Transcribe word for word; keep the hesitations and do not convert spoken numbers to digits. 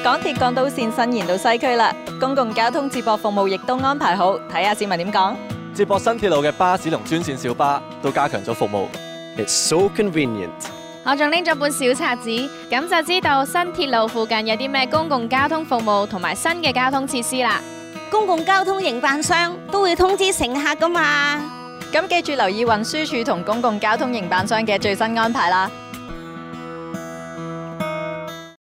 港鐵港島線伸延到西區啦，公共交通接駁服務亦都安排好，睇下市民點講。 接駁新鐵路嘅巴士同專線小巴都加強咗服務。 It's so convenient。 我仲拎咗本小冊子，咁就知道新鐵路附近有啲咩公共交通服務同埋新嘅交通設施啦。 公共交通營辦商都會通知乘客㗎嘛。 咁記住留意運輸署同公共交通營辦商嘅最新安排啦。